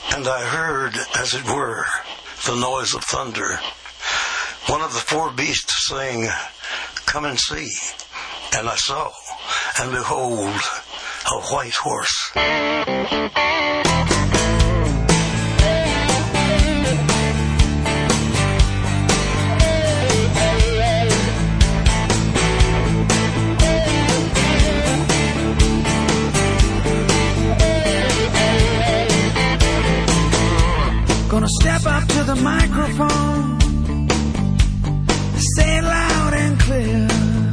And I heard, as it were, the noise of thunder. One of the four beasts saying, "Come and see." And I saw, and behold, a white horse. Gonna step up to the microphone, say it loud and clear.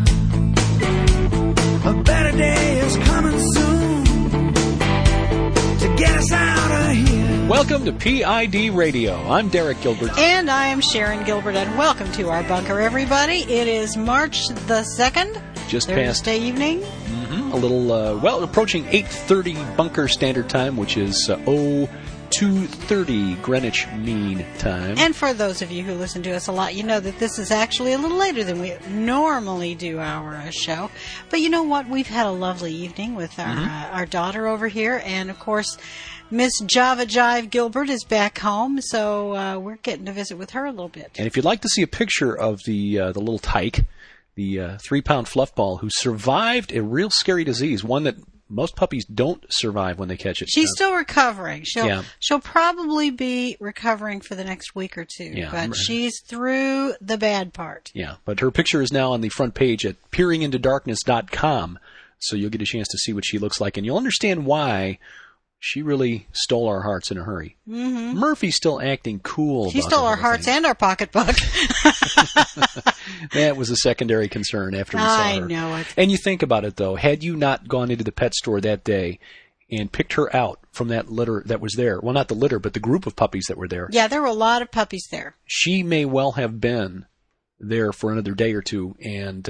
A better day is coming soon to get us out of here. Welcome to PID Radio. I'm Derek Gilbert. And I am Sharon Gilbert, and welcome to our bunker, everybody. It is March the 2nd, Just Thursday evening. A little, approaching 8:30 Bunker Standard Time, which is 02:30 Greenwich Mean Time. And for those of you who listen to us a lot, you know that this is actually a little later than we normally do our show. But you know what? We've had a lovely evening with our daughter over here. And, of course, Miss Java Jive Gilbert is back home, so we're getting to visit with her a little bit. And if you'd like to see a picture of the little tyke, the 3-pound fluff ball who survived a real scary disease, one that most puppies don't survive when they catch it. She's still recovering. She'll probably be recovering for the next week or two, but she's through the bad part. Yeah, but her picture is now on the front page at peeringintodarkness.com, so you'll get a chance to see what she looks like, and you'll understand why she really stole our hearts in a hurry. Mm-hmm. Murphy's still acting cool. She stole our hearts and our pocketbook. That was a secondary concern after we saw her. I know it. And you think about it, though. Had you not gone into the pet store that day and picked her out from that litter that was there, well, not the litter, but the group of puppies that were there. Yeah, there were a lot of puppies there. She may well have been there for another day or two, and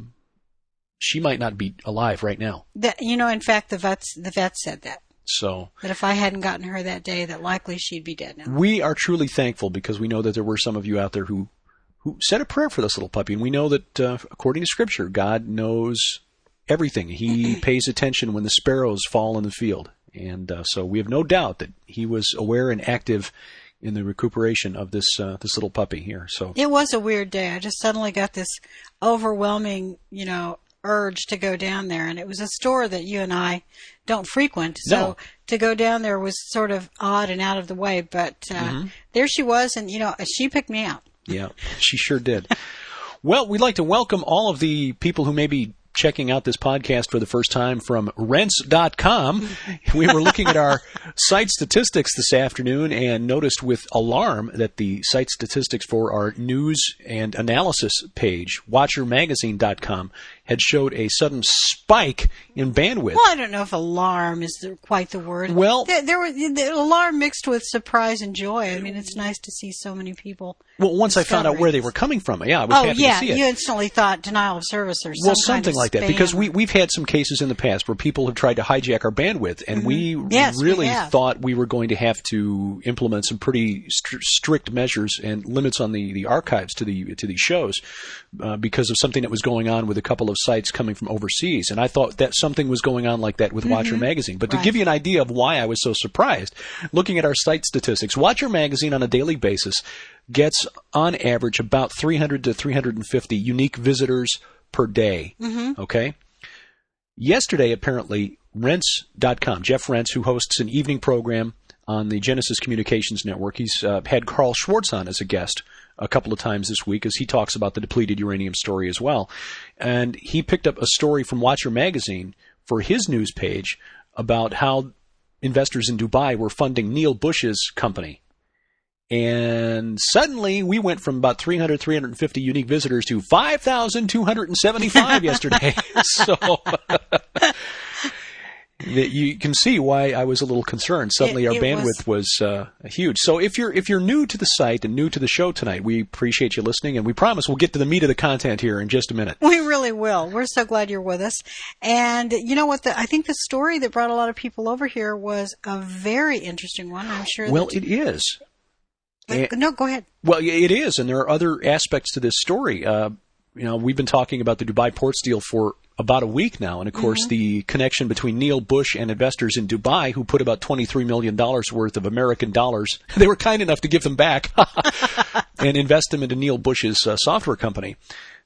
she might not be alive right now. In fact, the vet said that. So that if I hadn't gotten her that day, that likely she'd be dead now. We are truly thankful because we know that there were some of you out there who said a prayer for this little puppy. And we know that, according to Scripture, God knows everything. He pays attention when the sparrows fall in the field. And so we have no doubt that he was aware and active in the recuperation of this little puppy here. So it was a weird day. I just suddenly got this overwhelming, urge to go down there. And it was a store that you and I don't frequent. So to go down there was sort of odd and out of the way. But there she was, and, she picked me out. Yeah, she sure did. Well, we'd like to welcome all of the people who may be checking out this podcast for the first time from Rense.com. We were looking at our site statistics this afternoon and noticed with alarm that the site statistics for our news and analysis page, WatcherMagazine.com, had showed a sudden spike in bandwidth. Well, I don't know if alarm is quite the word. Well, there was alarm mixed with surprise and joy. I mean, it's nice to see so many people. Well, once I found out where they were coming from, I was happy to see it. You instantly thought denial of service or something like that, because we've had some cases in the past where people have tried to hijack our bandwidth, and we really thought we were going to have to implement some pretty strict measures and limits on the archives to the shows because of something that was going on with a couple of sites coming from overseas, and I thought that something was going on like that with Watcher Magazine. But to give you an idea of why I was so surprised, looking at our site statistics, Watcher Magazine on a daily basis gets on average about 300 to 350 unique visitors per day. Okay? Yesterday, apparently, Rense.com, Jeff Rense, who hosts an evening program on the Genesis Communications Network, he's had Carl Schwartz on as a guest a couple of times this week as he talks about the depleted uranium story as well. And he picked up a story from Watcher Magazine for his news page about how investors in Dubai were funding Neil Bush's company. And suddenly we went from about 300, 350 unique visitors to 5,275 yesterday. So you can see why I was a little concerned. Suddenly our bandwidth was huge. So if you're new to the site and new to the show tonight, we appreciate you listening, and we promise we'll get to the meat of the content here in just a minute. We really will. We're so glad you're with us. And you know what? I think the story that brought a lot of people over here was a very interesting one. I'm sure. Well, it is. No, go ahead. Well, it is, and there are other aspects to this story. we've been talking about the Dubai Ports deal for about a week now, and of course the connection between Neil Bush and investors in Dubai who put about $23 million worth of American dollars, they were kind enough to give them back, and invest them into Neil Bush's software company.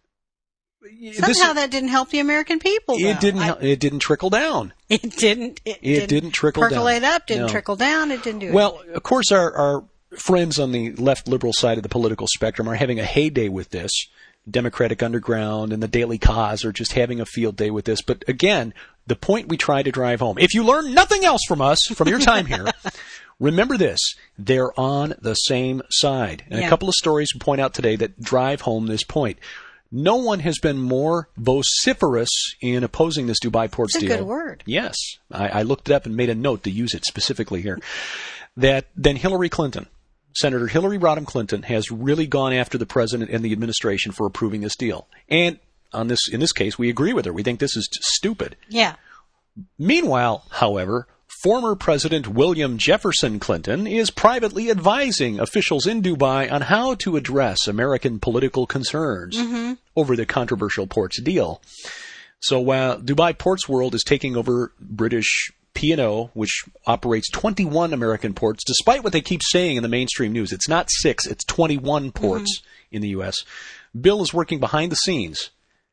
Somehow that didn't help the American people, though. It didn't trickle down. It didn't trickle down. Percolate up, didn't trickle down, it didn't do it. Well, of course our friends on the left liberal side of the political spectrum are having a heyday with this. Democratic Underground and the Daily Cause are just having a field day with this. But again, the point we try to drive home, if you learn nothing else from us, from your time here, remember this, they're on the same side. And a couple of stories we point out today that drive home this point. No one has been more vociferous in opposing this Dubai Ports deal. It's a good word. Yes. I looked it up and made a note to use it specifically here. Than Hillary Clinton. Senator Hillary Rodham Clinton has really gone after the president and the administration for approving this deal. And in this case, we agree with her. We think this is stupid. Yeah. Meanwhile, however, former President William Jefferson Clinton is privately advising officials in Dubai on how to address American political concerns over the controversial ports deal. So while Dubai Ports World is taking over British P&O, which operates 21 American ports, despite what they keep saying in the mainstream news. It's not 6, it's 21 ports in the U.S. Bill is working behind the scenes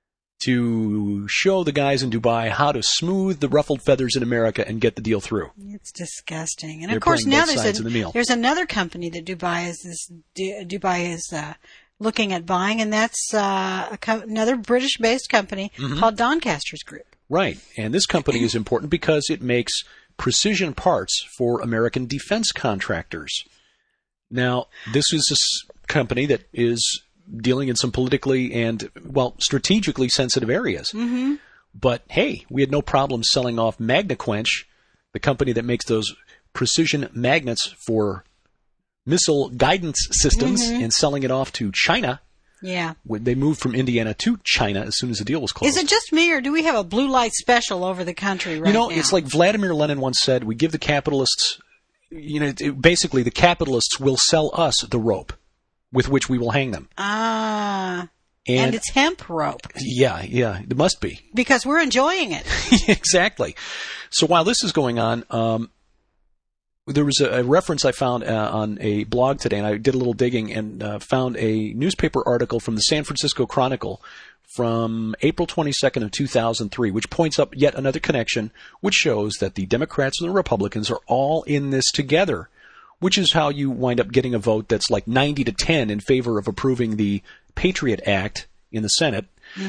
to show the guys in Dubai how to smooth the ruffled feathers in America and get the deal through. It's disgusting. And of course, now there's another company that Dubai is looking at buying, and that's another British-based company called Doncaster's Group. Right. And this company is important because it makes precision parts for American defense contractors. Now, this is a company that is dealing in some politically and, strategically sensitive areas. But, hey, we had no problem selling off MagnaQuench, the company that makes those precision magnets for missile guidance systems, and selling it off to China. Yeah. They moved from Indiana to China as soon as the deal was closed. Is it just me, or do we have a blue light special over the country right now? It's like Vladimir Lenin once said, we give the capitalists, basically the capitalists will sell us the rope with which we will hang them. And it's hemp rope. Yeah, it must be. Because we're enjoying it. Exactly. So while this is going on, there was a reference I found on a blog today, and I did a little digging and found a newspaper article from the San Francisco Chronicle from April 22nd of 2003, which points up yet another connection, which shows that the Democrats and the Republicans are all in this together, which is how you wind up getting a vote that's like 90-10 in favor of approving the Patriot Act in the Senate.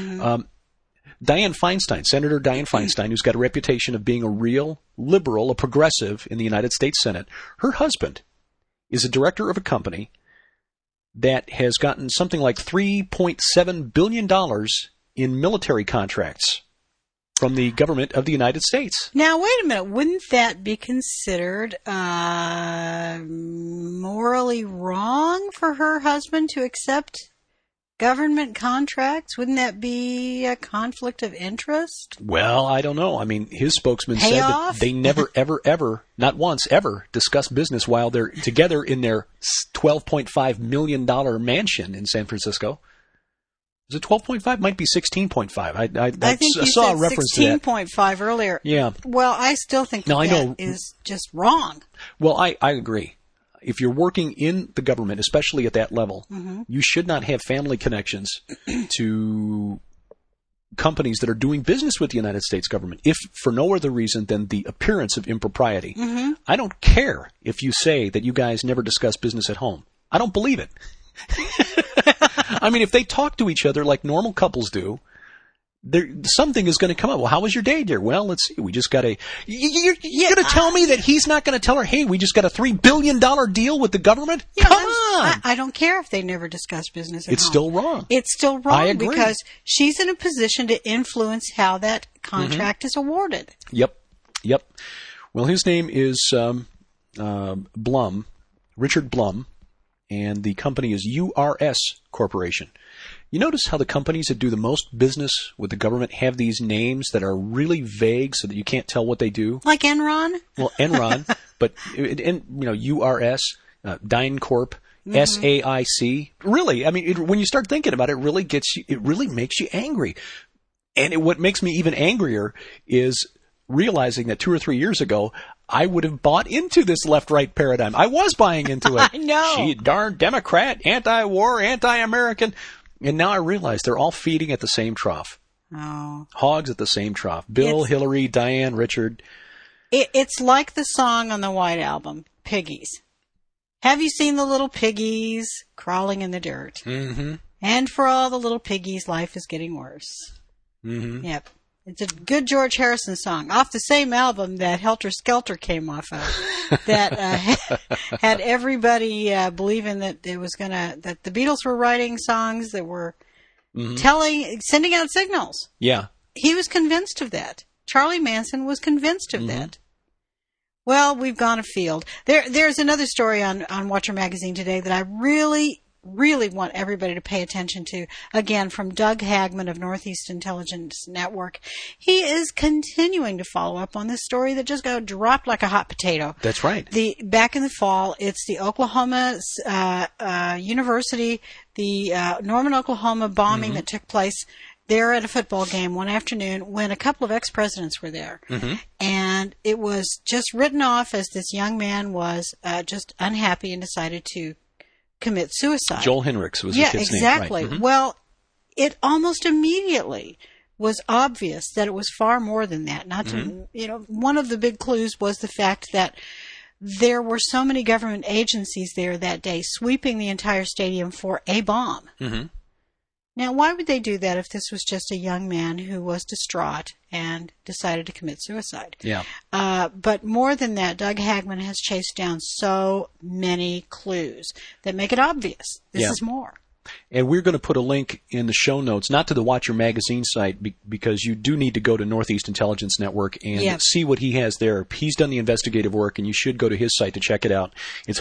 Dianne Feinstein, Senator Dianne Feinstein, who's got a reputation of being a real liberal, a progressive in the United States Senate, her husband is a director of a company that has gotten something like $3.7 billion in military contracts from the government of the United States. Now, wait a minute. Wouldn't that be considered morally wrong for her husband to accept government contracts? Wouldn't that be a conflict of interest? Well, I don't know. I mean, his spokesman said that they never, ever, not once, ever discuss business while they're together in their $12.5 million mansion in San Francisco. Is it 12.5? Might be 16.5. I think you saw a reference to that. 16.5 earlier. Yeah. Well, I still think that is just wrong. Well, I agree. If you're working in the government, especially at that level, you should not have family connections to companies that are doing business with the United States government, if for no other reason than the appearance of impropriety. I don't care if you say that you guys never discuss business at home. I don't believe it. I mean, if they talk to each other like normal couples do, something is going to come up. Well, how was your day, dear? Well, let's see. We just got You're going to tell me that he's not going to tell her, hey, we just got a $3 billion deal with the government? Come on! I don't care if they never discuss business at home. It's still wrong. It's still wrong. I agree. Because she's in a position to influence how that contract is awarded. Yep. Well, his name is Blum, Richard Blum, and the company is URS Corporation. You notice how the companies that do the most business with the government have these names that are really vague so that you can't tell what they do? Like Enron? Well, Enron, but URS, DynCorp, SAIC. Really, I mean, when you start thinking about it, it really makes you angry. And what makes me even angrier is realizing that 2 or 3 years ago, I would have bought into this left-right paradigm. I was buying into it. I know. She darn Democrat, anti-war, anti-American. And now I realize they're all feeding at the same trough. Oh. Hogs at the same trough. Bill, Hillary, Diane, Richard. It's like the song on the White Album, Piggies. Have you seen the little piggies crawling in the dirt? Mm-hmm. And for all the little piggies, life is getting worse. Mm-hmm. Yep. It's a good George Harrison song off the same album that Helter Skelter came off of that had everybody believing that that the Beatles were writing songs that were sending out signals. Yeah. He was convinced of that. Charlie Manson was convinced of that. Well, we've gone afield. There's another story on Watcher Magazine today that I really want everybody to pay attention to. Again, from Doug Hagman of Northeast Intelligence Network. He is continuing to follow up on this story that just got dropped like a hot potato. That's right. Back in the fall, it's the Oklahoma University, the Norman, Oklahoma bombing that took place there at a football game one afternoon when a couple of ex-presidents were there. And it was just written off as this young man was just unhappy and decided to commit suicide. Joel Henricks was his kid's name. Yeah, exactly. Right. Well, it almost immediately was obvious that it was far more than that. Not to, one of the big clues was the fact that there were so many government agencies there that day sweeping the entire stadium for a bomb. Now, why would they do that if this was just a young man who was distraught and decided to commit suicide? Yeah. But more than that, Doug Hagman has chased down so many clues that make it obvious. This is more. And we're going to put a link in the show notes, not to the Watcher Magazine site, because you do need to go to Northeast Intelligence Network and see what he has there. He's done the investigative work, and you should go to his site to check it out. It's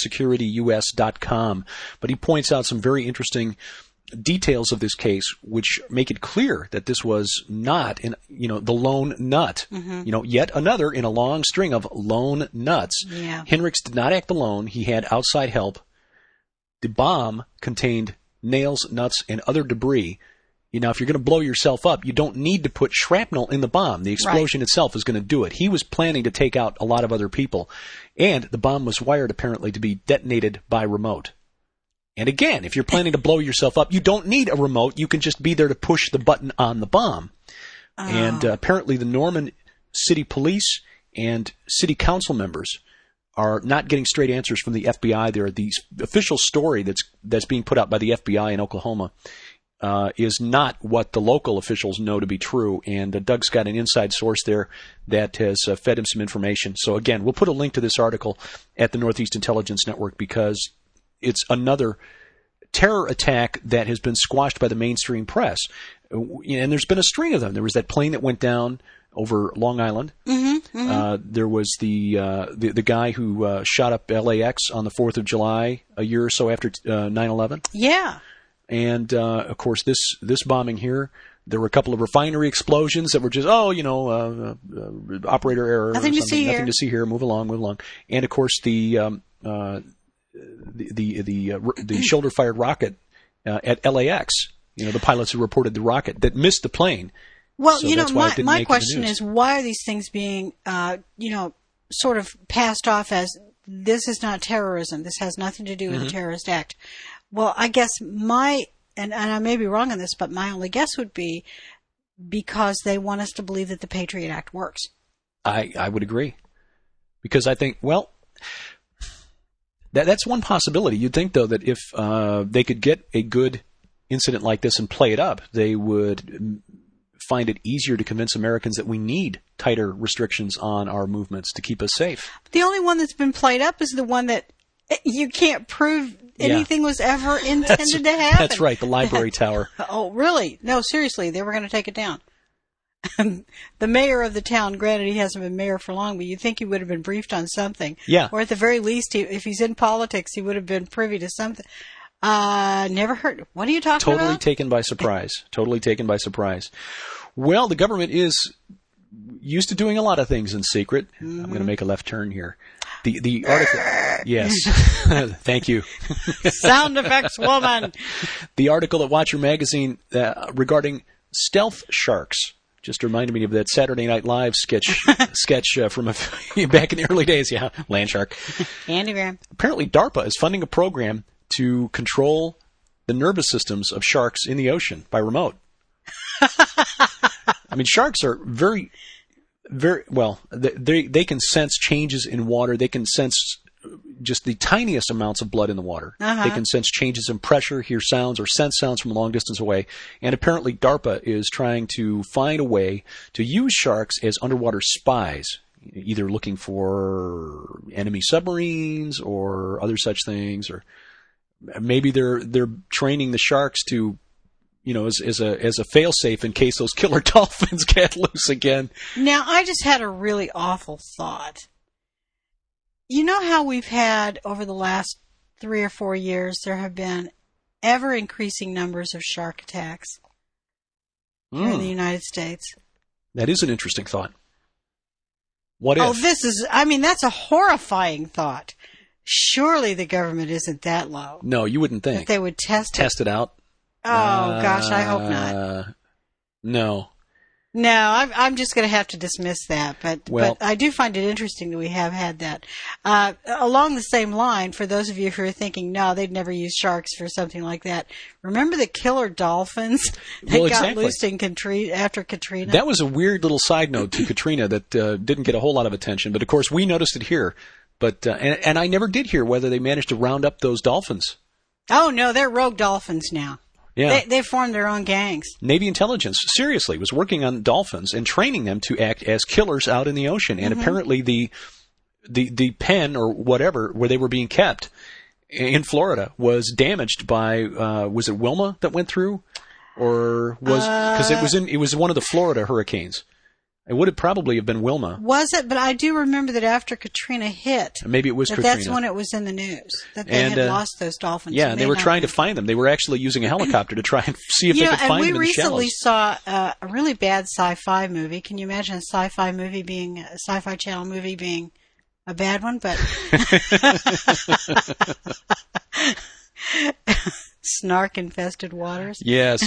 HomelandSecurityUS.com. But he points out some very interesting details of this case, which make it clear that this was not, the lone nut. Yet another in a long string of lone nuts. Yeah. Henricks did not act alone. He had outside help. The bomb contained nails, nuts, and other debris. If you're going to blow yourself up, you don't need to put shrapnel in the bomb. The explosion itself is going to do it. He was planning to take out a lot of other people. And the bomb was wired, apparently, to be detonated by remote. And again, if you're planning to blow yourself up, you don't need a remote. You can just be there to push the button on the bomb. And apparently the Norman City Police and City Council members are not getting straight answers from the FBI there. The official story that's being put out by the FBI in Oklahoma is not what the local officials know to be true. And Doug's got an inside source there that has fed him some information. So again, we'll put a link to this article at the Northeast Intelligence Network because it's another terror attack that has been squashed by the mainstream press. And there's been a string of them. There was that plane that went down over Long Island. There was the guy who shot up LAX on the 4th of July a year or so after 9/11. Yeah. And, of course, this bombing here, there were a couple of refinery explosions that were just, operator error. Nothing to see here. Nothing to see here. Move along. And, of course, the shoulder-fired rocket at LAX. The pilots who reported the rocket that missed the plane. Well, so my question is, why are these things being, sort of passed off as this is not terrorism. This has nothing to do with a terrorist act. Well, I guess and I may be wrong on this, but my only guess would be because they want us to believe that the Patriot Act works. I would agree. Because I think, that's one possibility. You'd think, though, that if they could get a good incident like this and play it up, they would find it easier to convince Americans that we need tighter restrictions on our movements to keep us safe. The only one that's been played up is the one that you can't prove anything was ever intended to happen. That's right, the library tower. Oh, really? No, seriously, they were going to take it down. The mayor of the town, granted he hasn't been mayor for long, but you'd think he would have been briefed on something. Yeah. Or at the very least, if he's in politics, he would have been privy to something. Never heard. What are you talking about? Totally taken by surprise. Well, the government is used to doing a lot of things in secret. I'm going to make a left turn here. The article, yes, thank you. Sound effects woman. The article at Watcher Magazine regarding stealth sharks just reminded me of that Saturday Night Live sketch from back in the early days. Yeah, land shark. Andy Graham. Apparently, DARPA is funding a program to control the nervous systems of sharks in the ocean by remote. I mean, sharks are very well. They can sense changes in water. They can sense just the tiniest amounts of blood in the water. They can sense changes in pressure, hear sounds, or sense sounds from a long distance away. And apparently DARPA is trying to find a way to use sharks as underwater spies, either looking for enemy submarines or other such things, or maybe they're training the sharks to, as a fail-safe in case those killer dolphins get loose again. Now, I just had a really awful thought. You know how we've had, over the last 3 or 4 years, there have been ever-increasing numbers of shark attacks here in the United States? That is an interesting thought. What if? Oh, that's a horrifying thought. Surely the government isn't that low. No, you wouldn't think. That they would test it out? Oh, gosh, I hope not. No. No, I'm just going to have to dismiss that. But I do find it interesting that we have had that. Along the same line, for those of you who are thinking, no, they'd never use sharks for something like that, remember the killer dolphins that got loosed after Katrina? That was a weird little side note to Katrina that didn't get a whole lot of attention. But, of course, we noticed it here. But and I never did hear whether they managed to round up those dolphins. Oh, no, they're rogue dolphins now. Yeah. They formed their own gangs. Navy intelligence, seriously, was working on dolphins and training them to act as killers out in the ocean. And apparently the pen or whatever where they were being kept in Florida was damaged by, was it Wilma that went through? Or because it was one of the Florida hurricanes. It would have probably have been Wilma. Was it? But I do remember that after Katrina hit, maybe it was Katrina. That's when it was in the news that they had lost those dolphins. Yeah, they were trying to find them. They were actually using a helicopter to try and see if they could find them in the shallows. And we recently saw a really bad sci-fi movie. Can you imagine a sci-fi channel movie being a bad one? But snark-infested waters. Yes.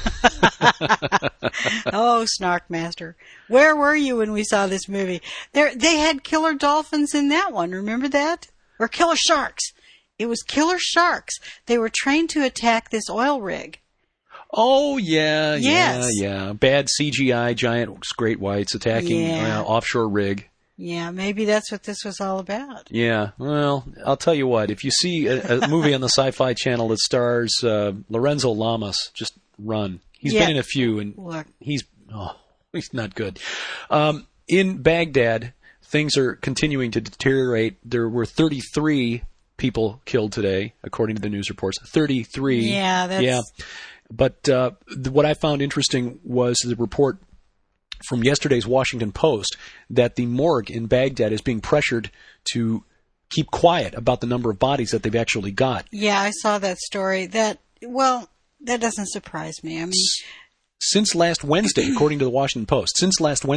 Oh, Snark Master. Where were you when we saw this movie? They had killer dolphins in that one. Remember that? Or killer sharks. It was killer sharks. They were trained to attack this oil rig. Oh, yeah. Yes. Yeah. Bad CGI giant great whites attacking offshore rig. Yeah, maybe that's what this was all about. Yeah, well, I'll tell you what. If you see a movie on the Sci-Fi Channel that stars Lorenzo Lamas, just run. He's been in a few, and he's not good. In Baghdad, things are continuing to deteriorate. There were 33 people killed today, according to the news reports. 33. Yeah. But what I found interesting was the report from yesterday's Washington Post that the morgue in Baghdad is being pressured to keep quiet about the number of bodies that they've actually got. Yeah, I saw that story. That doesn't surprise me. I mean, since last Wednesday, according to the Washington Post, some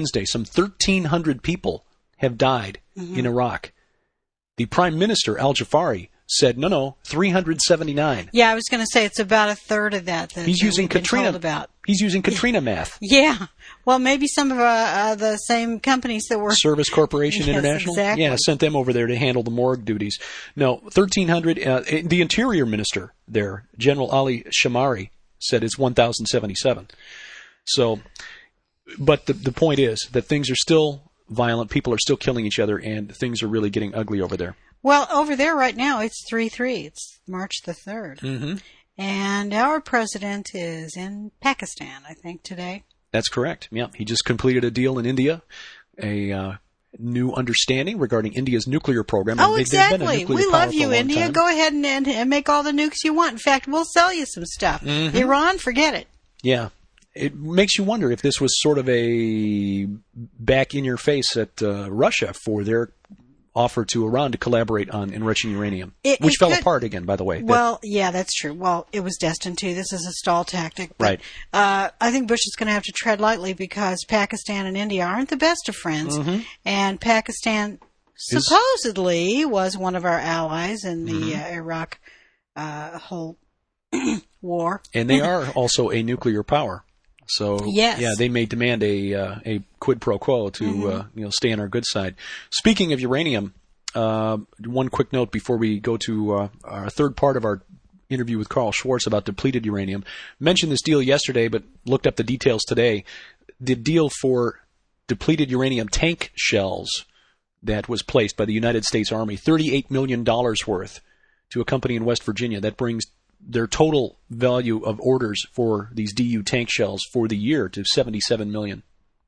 1,300 people have died in Iraq. The Prime Minister, Al-Jafari, said, no, 379. Yeah, I was going to say it's about a third of that. He's using Katrina. He's using Katrina math. Yeah. Well, maybe some of the same companies that were Service Corporation International. Exactly. Yeah, sent them over there to handle the morgue duties. No, 1,300. The Interior Minister there, General Ali Shamari, said it's 1,077. So, but the point is that things are still violent. People are still killing each other, and things are really getting ugly over there. Well, over there right now, it's 3/3. It's March the 3rd. Mm-hmm. And our president is in Pakistan, I think, today. That's correct. Yeah, he just completed a deal in India, a new understanding regarding India's nuclear program. Oh, exactly. We love you, India. Go ahead and make all the nukes you want. In fact, we'll sell you some stuff. Mm-hmm. Iran, forget it. Yeah. It makes you wonder if this was sort of a back in your face at Russia for their offer to Iran to collaborate on enriching uranium, which fell apart again, by the way. Well, yeah, that's true. Well, it was destined to. This is a stall tactic. But, right. I think Bush is going to have to tread lightly because Pakistan and India aren't the best of friends. Mm-hmm. And Pakistan supposedly was one of our allies in the Iraq whole war. And they are also a nuclear power. So, they may demand a quid pro quo to stay on our good side. Speaking of uranium, one quick note before we go to our third part of our interview with Carl Schwartz about depleted uranium. Mentioned this deal yesterday, but looked up the details today. The deal for depleted uranium tank shells that was placed by the United States Army, $38 million worth, to a company in West Virginia. That brings their total value of orders for these DU tank shells for the year to $77 million.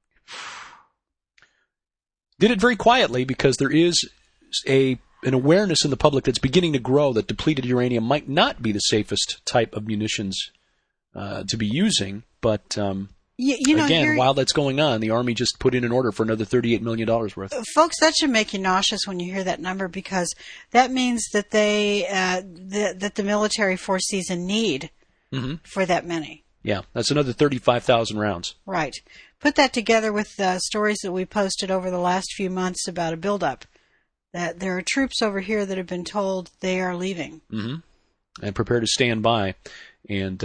Did it very quietly because there is an awareness in the public that's beginning to grow that depleted uranium might not be the safest type of munitions to be using. But again, while that's going on, the Army just put in an order for another $38 million worth. Folks, that should make you nauseous when you hear that number, because that means that that the military foresees a need for that many. Yeah, that's another 35,000 rounds. Right. Put that together with the stories that we posted over the last few months about a buildup. That there are troops over here that have been told they are leaving. And prepare to stand by. And,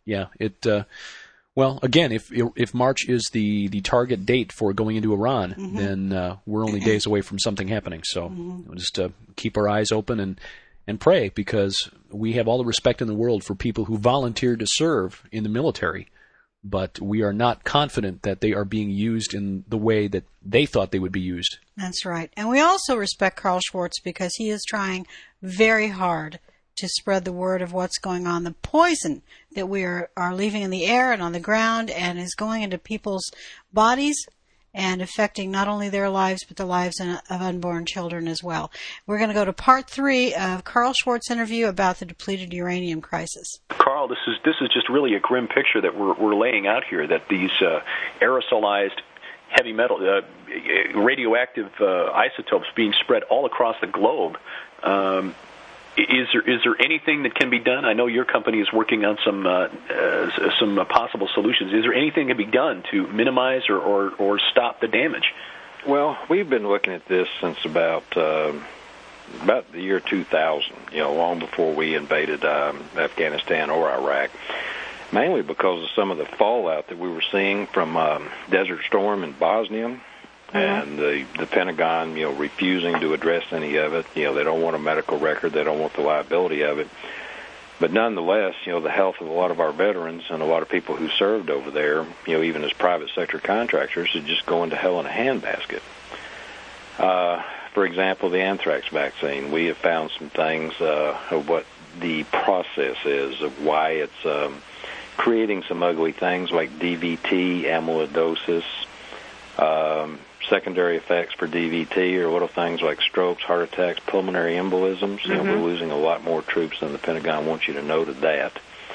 well, again, if March is the target date for going into Iran, then we're only days away from something happening. So we'll just keep our eyes open and pray, because we have all the respect in the world for people who volunteer to serve in the military, but we are not confident that they are being used in the way that they thought they would be used. That's right. And we also respect Carl Schwartz because he is trying very hard to spread the word of what's going on, the poison that we are leaving in the air and on the ground and is going into people's bodies and affecting not only their lives but the lives of unborn children as well. We're going to go to part 3 of Carl Schwartz's interview about the depleted uranium crisis. Carl, this is just really a grim picture that we're laying out here, that these aerosolized heavy metal, radioactive isotopes being spread all across the globe. Is there anything that can be done? I know your company is working on some possible solutions. Is there anything that can be done to minimize or stop the damage? Well, we've been looking at this since about the year 2000. Long before we invaded Afghanistan or Iraq. Mainly because of some of the fallout that we were seeing from Desert Storm in Bosnia. And the Pentagon, refusing to address any of it. They don't want a medical record. They don't want the liability of it. But nonetheless, the health of a lot of our veterans and a lot of people who served over there, even as private sector contractors, is just going to hell in a handbasket. For example, the anthrax vaccine. We have found some things of what the process is, of why it's creating some ugly things like DVT, amyloidosis, secondary effects for DVT are little things like strokes, heart attacks, pulmonary embolisms. We're losing a lot more troops than the Pentagon wants you to know to that.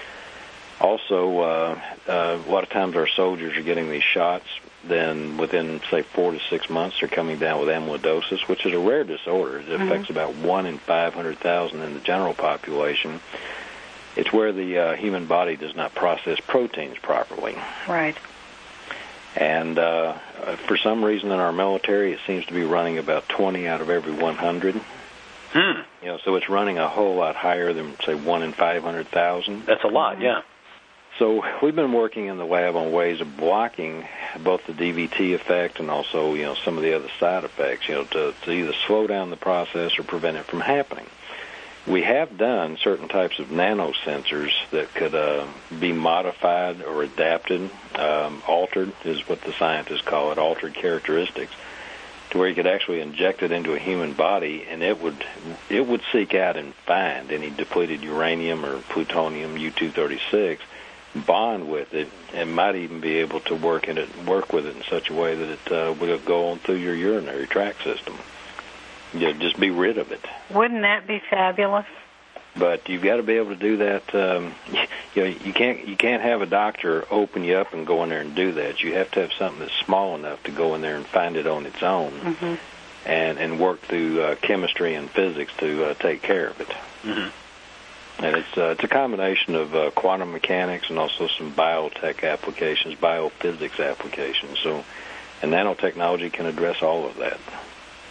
Also, a lot of times our soldiers are getting these shots, then within, say, 4 to 6 months, they're coming down with amyloidosis, which is a rare disorder. It affects about 1 in 500,000 in the general population. It's where the human body does not process proteins properly. Right. And for some reason in our military, it seems to be running about 20 out of every 100. So it's running a whole lot higher than, say, 1 in 500,000. That's a lot, yeah. So we've been working in the lab on ways of blocking both the DVT effect and also, some of the other side effects, to either slow down the process or prevent it from happening. We have done certain types of nanosensors that could be modified or adapted, altered is what the scientists call it, altered characteristics, to where you could actually inject it into a human body, and it would seek out and find any depleted uranium or plutonium U-236, bond with it, and might even be able to work with it in such a way that it would go on through your urinary tract system. Just be rid of it. Wouldn't that be fabulous? But you've got to be able to do that. You can't have a doctor open you up and go in there and do that. You have to have something that's small enough to go in there and find it on its own, and work through chemistry and physics to take care of it. And it's a combination of quantum mechanics and also some biotech applications, biophysics applications. So, and nanotechnology can address all of that.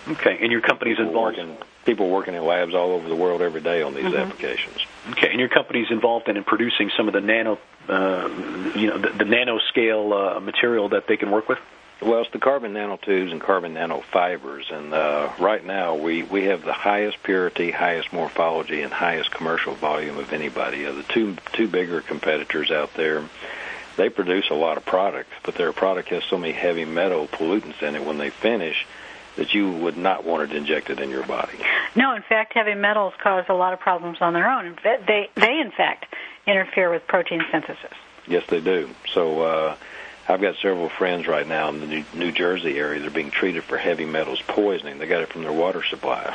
Okay, and your company's involved in people working in labs all over the world every day on these applications. Okay, and your company's involved in producing some of the nano, the nanoscale material that they can work with? Well, it's the carbon nanotubes and carbon nanofibers, and right now we have the highest purity, highest morphology, and highest commercial volume of anybody. The two bigger competitors out there, they produce a lot of products, but their product has so many heavy metal pollutants in it when they finish that you would not want it injected in your body. No, in fact, heavy metals cause a lot of problems on their own. They in fact, interfere with protein synthesis. Yes, they do. So I've got several friends right now in the New Jersey area that are being treated for heavy metals poisoning. They got it from their water supply.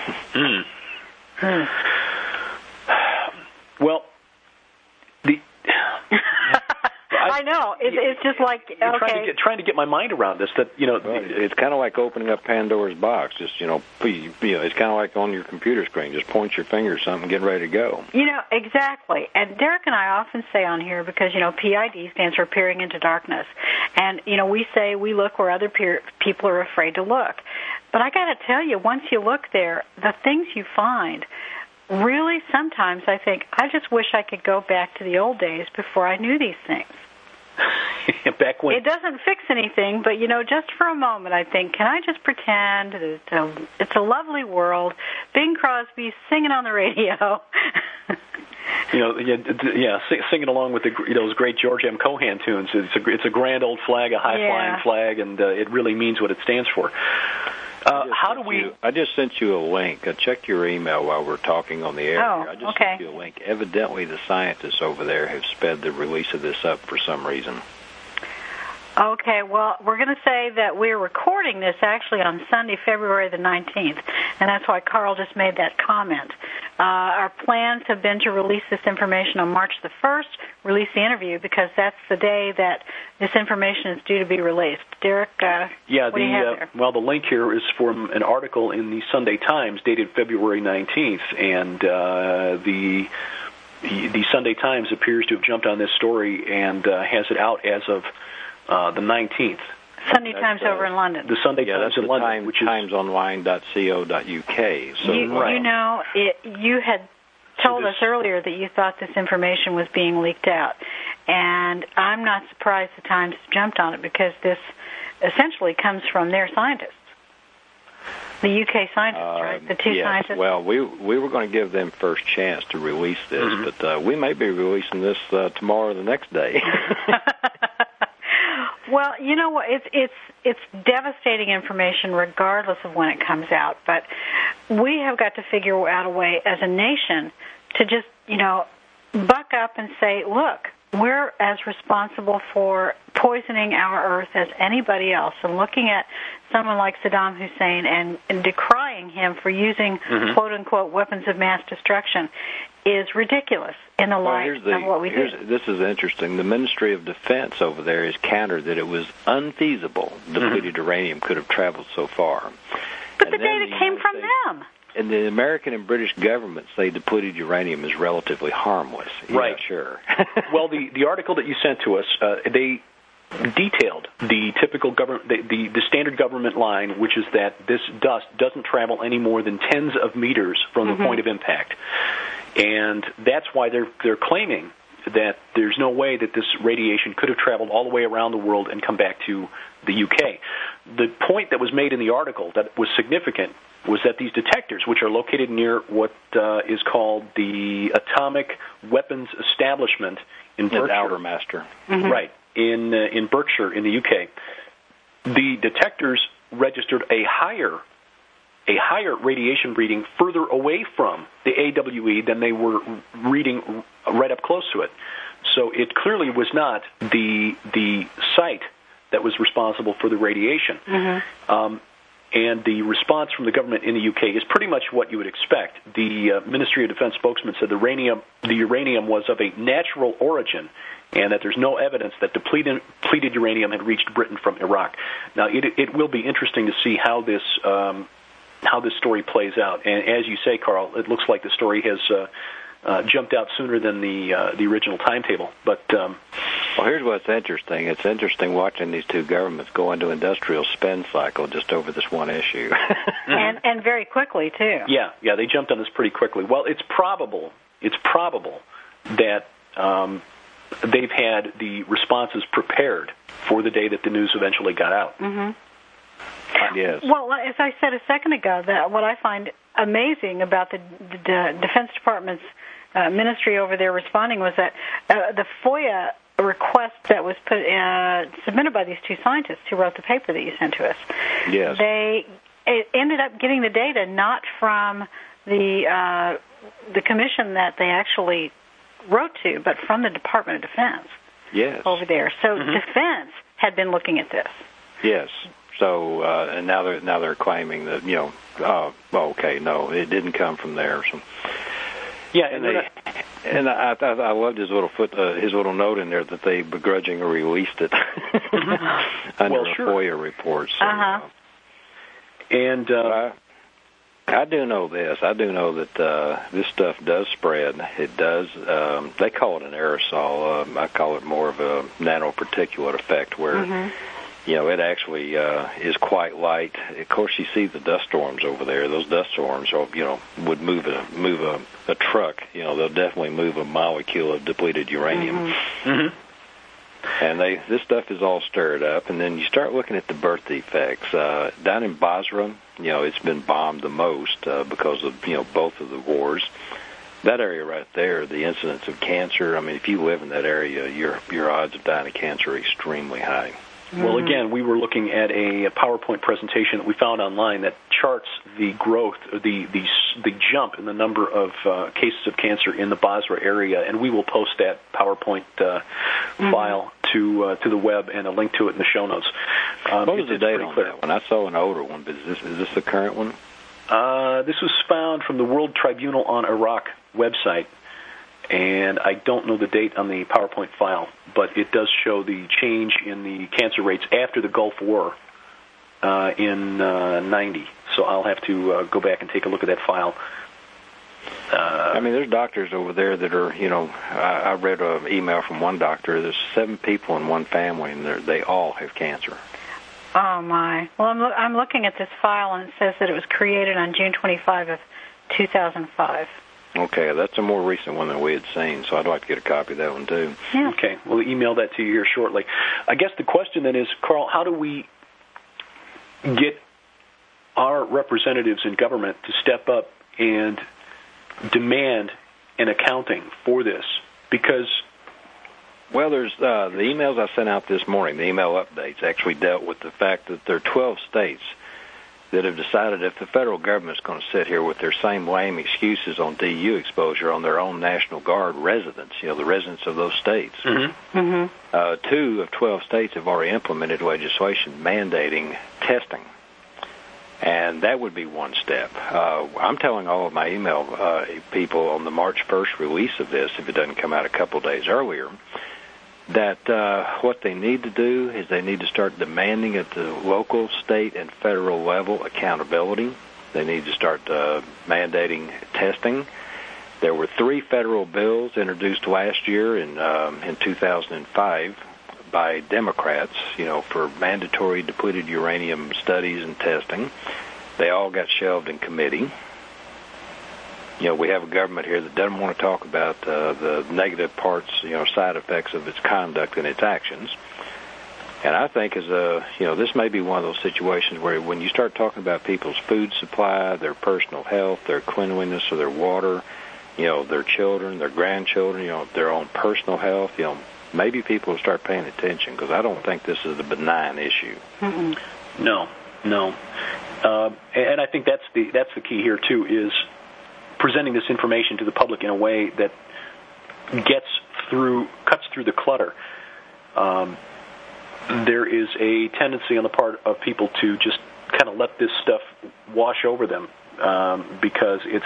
Well, I know. It's just like, okay. Trying to get my mind around this. That it's kind of like opening up Pandora's box. Just it's kind of like on your computer screen. Just point your finger at something, and get ready to go. Exactly. And Derek and I often say on here, because PID stands for peering into darkness, and we say we look where other people are afraid to look. But I got to tell you, once you look there, the things you find. Really, sometimes I think, I just wish I could go back to the old days before I knew these things. Back when it doesn't fix anything, but just for a moment, I think, can I just pretend that it's a lovely world? Bing Crosby singing on the radio. Singing along with those great George M. Cohan tunes. It's a grand old flag, a high-flying flag, and it really means what it stands for. I just sent you a link. I checked your email while we're talking on the air. I just sent you a link. Evidently, the scientists over there have sped the release of this up for some reason. Okay, well, we're going to say that we're recording this actually on Sunday, February the 19th, and that's why Carl just made that comment. Our plans have been to release this information on March the 1st, release the interview, because that's the day that this information is due to be released. Derek, what do you have there? Well, the link here is from an article in the Sunday Times dated February 19th, and the Sunday Times appears to have jumped on this story and has it out as of the 19th. Sunday Times over in London. The Sunday Times in London, which is timesonline.co.uk. So you had told us earlier that you thought this information was being leaked out, and I'm not surprised the Times jumped on it, because this essentially comes from their scientists, the UK scientists, right? The two scientists. Well, we were going to give them first chance to release this, but we may be releasing this tomorrow or the next day. Well, you know what? It's devastating information regardless of when it comes out. But we have got to figure out a way as a nation to just, buck up and say, look, we're as responsible for poisoning our earth as anybody else. And looking at someone like Saddam Hussein and decrying him for using quote-unquote weapons of mass destruction is ridiculous in the light of what we do. This is interesting. The Ministry of Defense over there has countered that it was unfeasible depleted uranium could have traveled so far. But the data came from them. And the American and British governments say depleted uranium is relatively harmless. Right. Yeah, sure. Well, the article that you sent to us, they detailed the typical government, the standard government line, which is that this dust doesn't travel any more than tens of meters from the point of impact. And that's why they're claiming that there's no way that this radiation could have traveled all the way around the world and come back to the UK. The point that was made in the article that was significant was that these detectors, which are located near what is called the Atomic Weapons Establishment in Berkshire, Outermaster, right, in Berkshire in the UK, the detectors registered a higher radiation reading further away from the AWE than they were reading right up close to it. So it clearly was not the site that was responsible for the radiation. And the response from the government in the UK is pretty much what you would expect. The Ministry of Defense spokesman said the uranium was of a natural origin, and that there's no evidence that depleted uranium had reached Britain from Iraq. Now, it will be interesting to see how this story plays out. And as you say, Carl, it looks like the story has jumped out sooner than the original timetable. But Well, here's what's interesting. It's interesting watching these two governments go into industrial spin cycle just over this one issue. and very quickly, too. Yeah, they jumped on this pretty quickly. Well, it's probable that they've had the responses prepared for the day that the news eventually got out. Mm-hmm. Yes. Well, as I said a second ago, that what I find amazing about the Defense Department's ministry over there responding was that the FOIA request that was submitted by these two scientists who wrote the paper that you sent to us. Yes. They ended up getting the data not from the commission that they actually wrote to, but from the Department of Defense. Yes. Over there. So Defense had been looking at this. Yes. So and now they're claiming that okay, no, it didn't come from there. So. Yeah, and I loved his little note in there that they begrudgingly released it under a FOIA report. So, and I do know this. I do know that this stuff does spread. It does. They call it an aerosol. I call it more of a nanoparticulate effect, where it actually is quite light. Of course, you see the dust storms over there. Those dust storms, would move a truck. They'll definitely move a molecule of depleted uranium. And this stuff is all stirred up. And then you start looking at the birth defects. Down in Basra, it's been bombed the most because of both of the wars. That area right there, the incidence of cancer. I mean, if you live in that area, your odds of dying of cancer are extremely high. Well, again, we were looking at a PowerPoint presentation that we found online that charts the growth, the jump in the number of cases of cancer in the Basra area, and we will post that PowerPoint file to the web and a link to it in the show notes. What was the date on that one? I saw an older one, but is this the current one? This was found from the World Tribunal on Iraq website. And I don't know the date on the PowerPoint file, but it does show the change in the cancer rates after the Gulf War in 90. So I'll have to go back and take a look at that file. I mean, there's doctors over there that are, I read an email from one doctor. There's 7 people in one family, and they all have cancer. Oh, my. Well, I'm looking at this file, and it says that it was created on June 25 of 2005. Okay, that's a more recent one than we had seen, so I'd like to get a copy of that one, too. Yeah. Okay, we'll email that to you here shortly. I guess the question then is, Carl, how do we get our representatives in government to step up and demand an accounting for this? Because... Well, there's the emails I sent out this morning, the email updates, actually dealt with the fact that there are 12 states that have decided if the federal government's going to sit here with their same lame excuses on DU exposure on their own National Guard residents, the residents of those states. 2 of 12 states have already implemented legislation mandating testing. And that would be one step. I'm telling all of my email people on the March 1st release of this, if it doesn't come out a couple days earlier, that what they need to do is they need to start demanding at the local, state, and federal level accountability. They need to start mandating testing. There were 3 federal bills introduced last year in 2005 by Democrats, for mandatory depleted uranium studies and testing. They all got shelved in committee. We have a government here that doesn't want to talk about the negative parts, side effects of its conduct and its actions. And I think this may be one of those situations where when you start talking about people's food supply, their personal health, their cleanliness of their water, their children, their grandchildren, their own personal health, maybe people will start paying attention, because I don't think this is a benign issue. No. And I think that's the key here too, is presenting this information to the public in a way that cuts through the clutter. There is a tendency on the part of people to just kind of let this stuff wash over them because it's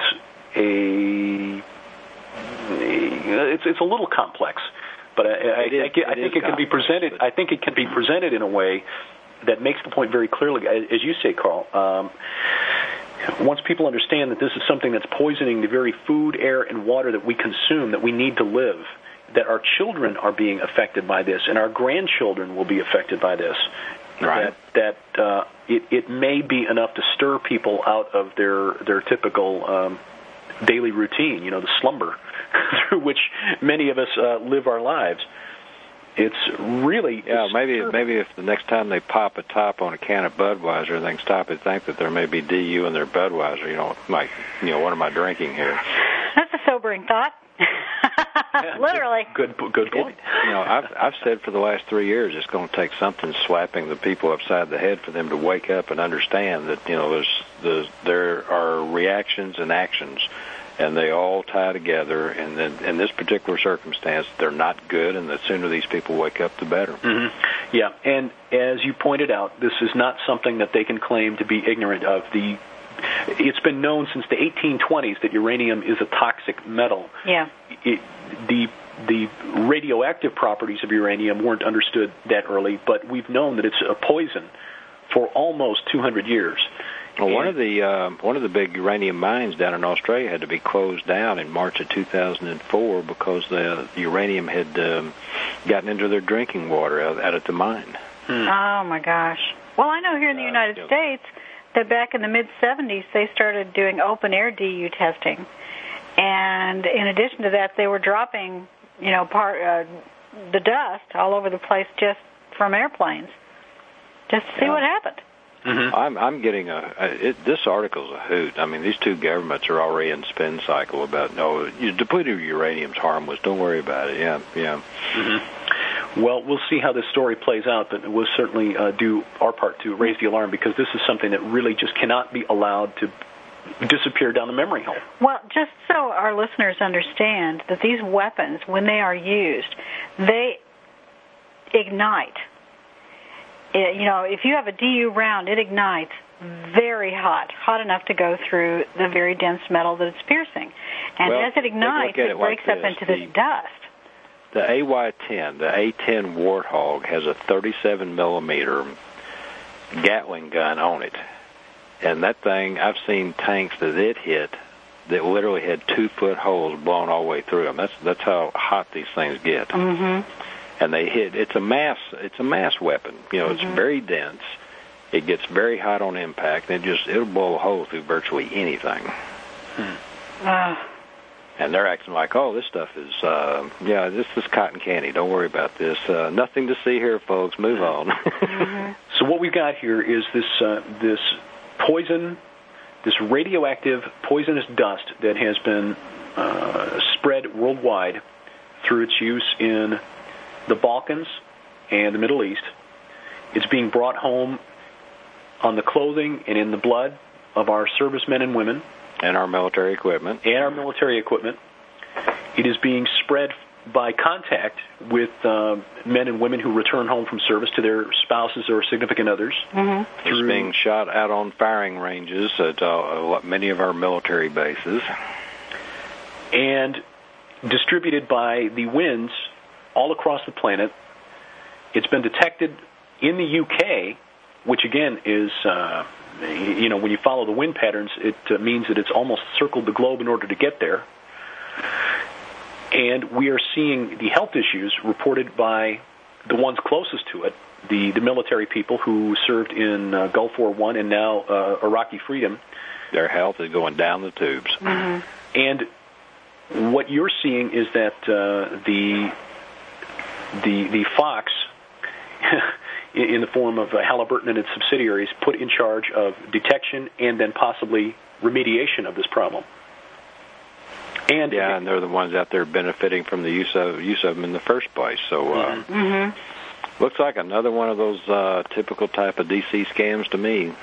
a little complex. But I think it can be presented. I think it can be presented in a way that makes the point very clearly, as you say, Carl. Once people understand that this is something that's poisoning the very food, air, and water that we consume, that we need to live, that our children are being affected by this, and our grandchildren will be affected by this. Right. That it may be enough to stir people out of their typical daily routine, the slumber through which many of us live our lives. It's really maybe if the next time they pop a top on a can of Budweiser, they can stop and think that there may be DU in their Budweiser. What am I drinking here? That's a sobering thought. Literally. Good point. I've said for the last 3 years it's going to take something slapping the people upside the head for them to wake up and understand that there are reactions and actions, and they all tie together. And then in this particular circumstance, they're not good, and the sooner these people wake up, the better. Mm-hmm. Yeah, and as you pointed out, this is not something that they can claim to be ignorant of. It's been known since the 1820s that uranium is a toxic metal. Yeah. The radioactive properties of uranium weren't understood that early, but we've known that it's a poison for almost 200 years. Well, one of the big uranium mines down in Australia had to be closed down in March of 2004 because the uranium had gotten into their drinking water out at the mine. Oh my gosh! Well, I know here in the United States that back in the mid-'70s they started doing open-air DU testing, and in addition to that, they were dropping the dust all over the place just from airplanes, just to see what happened. Mm-hmm. I'm getting this article's a hoot. I mean, these two governments are already in spin cycle about depleted uranium's harmless. Don't worry about it. Yeah. Mm-hmm. Well, we'll see how this story plays out, but we'll certainly do our part to raise the alarm, because this is something that really just cannot be allowed to disappear down the memory hole. Well, just so our listeners understand that these weapons, when they are used, they ignite. If you have a DU round, it ignites very hot enough to go through the very dense metal that it's piercing. And as it ignites, it breaks up into this dust. The AY-10, the A-10 Warthog, has a 37-millimeter Gatling gun on it. And that thing, I've seen tanks that it hit that literally had 2-foot holes blown all the way through them. That's how hot these things get. Mm-hmm. And they hit. It's a mass weapon. It's very dense. It gets very hot on impact, and it'll blow a hole through virtually anything. And they're acting like, this stuff is this is cotton candy. Don't worry about this. Nothing to see here, folks. Move on. So what we've got here is this poison, this radioactive poisonous dust that has been spread worldwide through its use in the Balkans and the Middle East. It's being brought home on the clothing and in the blood of our servicemen and women. And our military equipment. It is being spread by contact with men and women who return home from service to their spouses or significant others. Mm-hmm. It's being shot out on firing ranges at many of our military bases. And distributed by the winds all across the planet. It's been detected in the UK, which again is, when you follow the wind patterns, it means that it's almost circled the globe in order to get there. And we are seeing the health issues reported by the ones closest to it, the military people who served in Gulf War I and now Iraqi freedom. Their health is going down the tubes. Mm-hmm. And what you're seeing is that the Fox, in the form of Halliburton and its subsidiaries, put in charge of detection and then possibly remediation of this problem. And they're the ones out there benefiting from the use of them in the first place. So, looks like another one of those typical type of DC scams to me.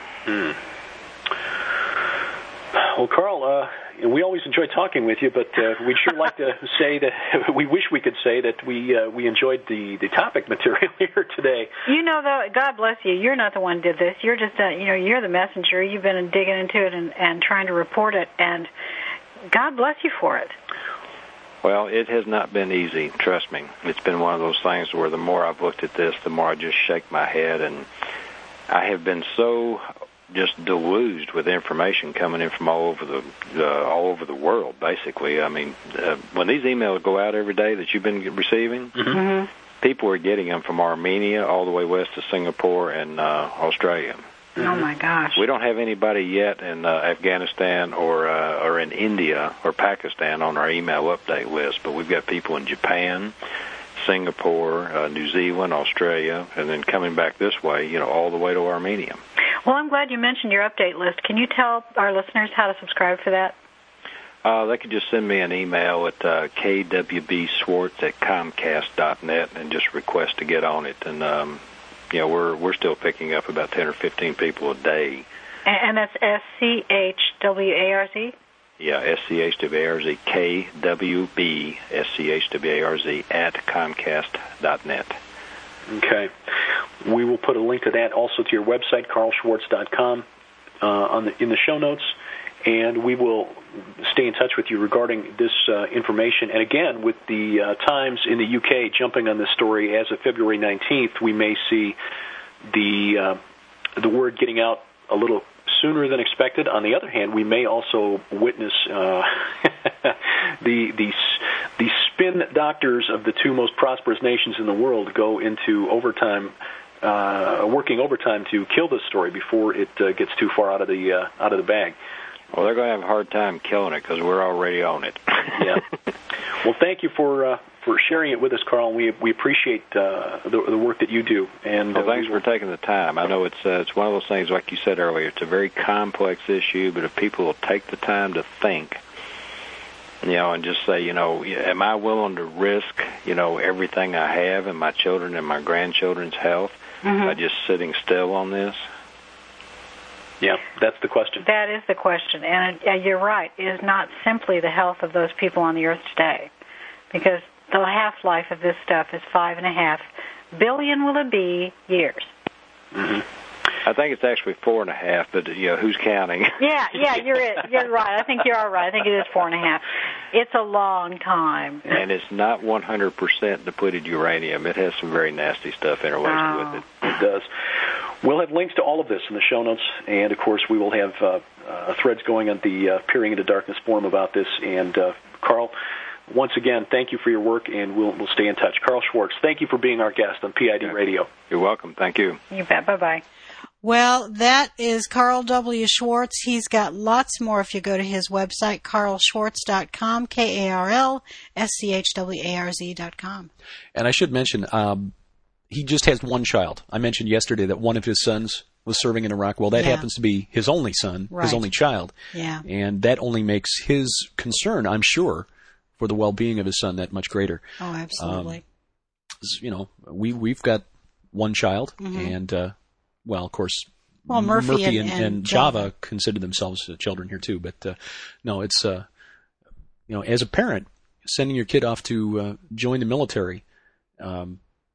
Well, Carl, we always enjoy talking with you, but we'd sure like to say that we wish we could say that we enjoyed the topic material here today. Though, God bless you, you're not the one who did this. You're just, you're the messenger. You've been digging into it and trying to report it, and God bless you for it. Well, it has not been easy, trust me. It's been one of those things where the more I've looked at this, the more I just shake my head, and I have been so just deluged with information coming in from all over the world. Basically, I mean, when these emails go out every day that you've been receiving, people are getting them from Armenia all the way west to Singapore and Australia. Oh my gosh! We don't have anybody yet in Afghanistan or in India or Pakistan on our email update list, but we've got people in Japan, Singapore, New Zealand, Australia, and then coming back this way, all the way to Armenia. Well, I'm glad you mentioned your update list. Can you tell our listeners how to subscribe for that? They could just send me an email at kwbswartz@comcast.net and just request to get on it. And we're still picking up about 10 or 15 people a day. And that's SCHWARZ? Yeah, SCHWARZ, KWBSCHWARZ @comcast.net. Okay. We will put a link to that also to your website, carlschwartz.com, in the show notes, and we will stay in touch with you regarding this information. And again, with the Times in the UK jumping on this story as of February 19th, we may see the word getting out a little sooner than expected. On the other hand, we may also witness the spin doctors of the two most prosperous nations in the world go into overtime, working overtime to kill this story before it gets too far out of the bag. Well, they're going to have a hard time killing it because we're already on it. Yeah. Well, thank you for sharing it with us, Carl. We appreciate the work that you do. And thanks for taking the time. I know it's one of those things, like you said earlier, it's a very complex issue, but if people will take the time to think, and just say, am I willing to risk, everything I have and my children and my grandchildren's health by just sitting still on this? Yeah, that's the question. That is the question. And you're right. It is not simply the health of those people on the earth today, because the half-life of this stuff is 5.5 billion, will it be, years. Mm-hmm. I think it's actually 4.5, but who's counting? Yeah, you're right. I think you are right. I think it is 4.5. It's a long time. And it's not 100% depleted uranium. It has some very nasty stuff interlaced with it. It does. We'll have links to all of this in the show notes, and of course we will have threads going on the Peering into Darkness forum about this. And Carl, once again, thank you for your work, and we'll stay in touch. Carl Schwartz, thank you for being our guest on PID Radio. You're welcome. Thank you. You bet. Bye-bye. Well, that is Carl W. Schwartz. He's got lots more if you go to his website, carlschwartz.com, KarlSchwarz.com. And I should mention, he just has one child. I mentioned yesterday that one of his sons was serving in Iraq. Well, that happens to be his only son, his only child. Yeah. And that only makes his concern, I'm sure, for the well-being of his son that much greater. Oh, absolutely. We've got one child, and well, of course, Murphy and Java consider themselves children here too. But no, it's as a parent, sending your kid off to join the military, I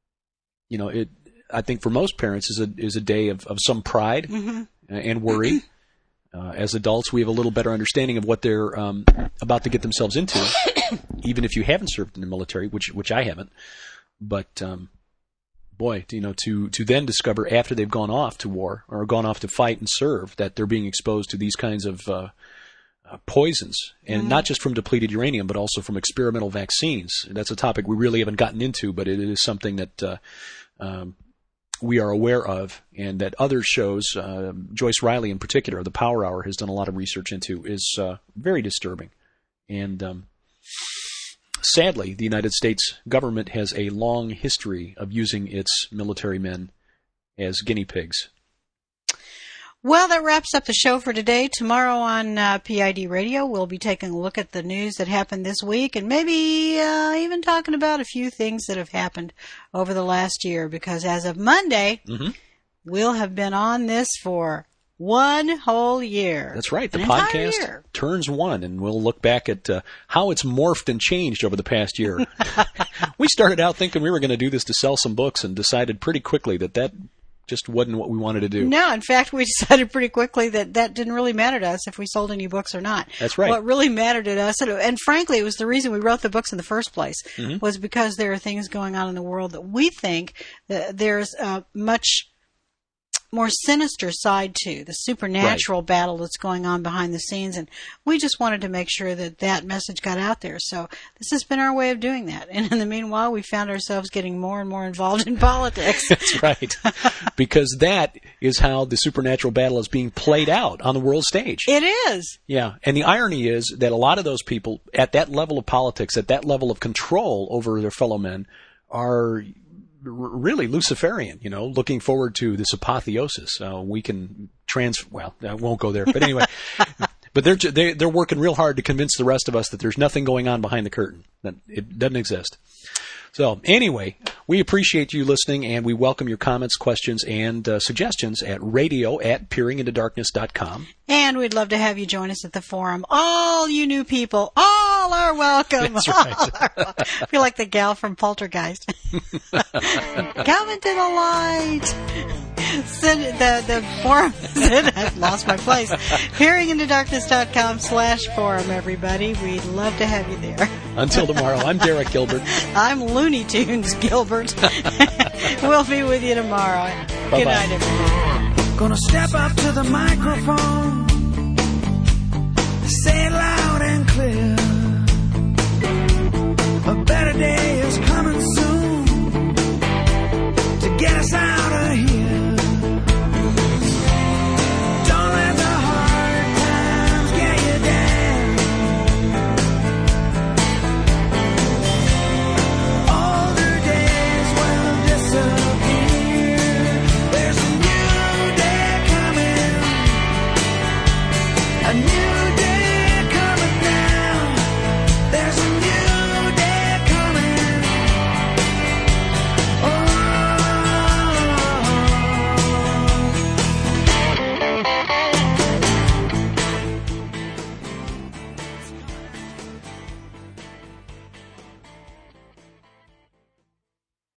think for most parents is a day of some pride and worry. As adults, we have a little better understanding of what they're about to get themselves into, even if you haven't served in the military, which I haven't. But boy, to then discover after they've gone off to war or gone off to fight and serve that they're being exposed to these kinds of poisons, and not just from depleted uranium, but also from experimental vaccines. That's a topic we really haven't gotten into, but it is something that we are aware of, and that other shows, Joyce Riley in particular, the Power Hour, has done a lot of research into, is very disturbing. And sadly, the United States government has a long history of using its military men as guinea pigs. Well, that wraps up the show for today. Tomorrow on PID Radio, we'll be taking a look at the news that happened this week, and maybe even talking about a few things that have happened over the last year, because as of Monday, we'll have been on this for one whole year. That's right. The podcast turns one, and we'll look back at how it's morphed and changed over the past year. We started out thinking we were going to do this to sell some books, and decided pretty quickly that just wasn't what we wanted to do. No, in fact, we decided pretty quickly that didn't really matter to us if we sold any books or not. That's right. What really mattered to us, and frankly, it was the reason we wrote the books in the first place, was because there are things going on in the world that we think that there's much more sinister side to, the supernatural battle that's going on behind the scenes, and we just wanted to make sure that message got out there. So this has been our way of doing that. And in the meanwhile, we found ourselves getting more and more involved in politics. That's right. Because that is how the supernatural battle is being played out on the world stage. It is. Yeah. And the irony is that a lot of those people at that level of politics, at that level of control over their fellow men, are really Luciferian, looking forward to this apotheosis. We can I won't go there, but anyway, but they're working real hard to convince the rest of us that there's nothing going on behind the curtain, that it doesn't exist. So anyway, we appreciate you listening, and we welcome your comments, questions, and suggestions at radio@peeringintodarkness.com. And we'd love to have you join us at the forum. All you new people, all are welcome. That's right. I feel like the gal from Poltergeist. Come into the light. The forum is I've lost my place. peeringintodarkness.com/forum, everybody. We'd love to have you there. Until tomorrow, I'm Derek Gilbert. I'm Looney Tunes Gilbert. We'll be with you tomorrow. Bye-bye. Good night, everybody. Gonna step up to the microphone, say it loud and clear.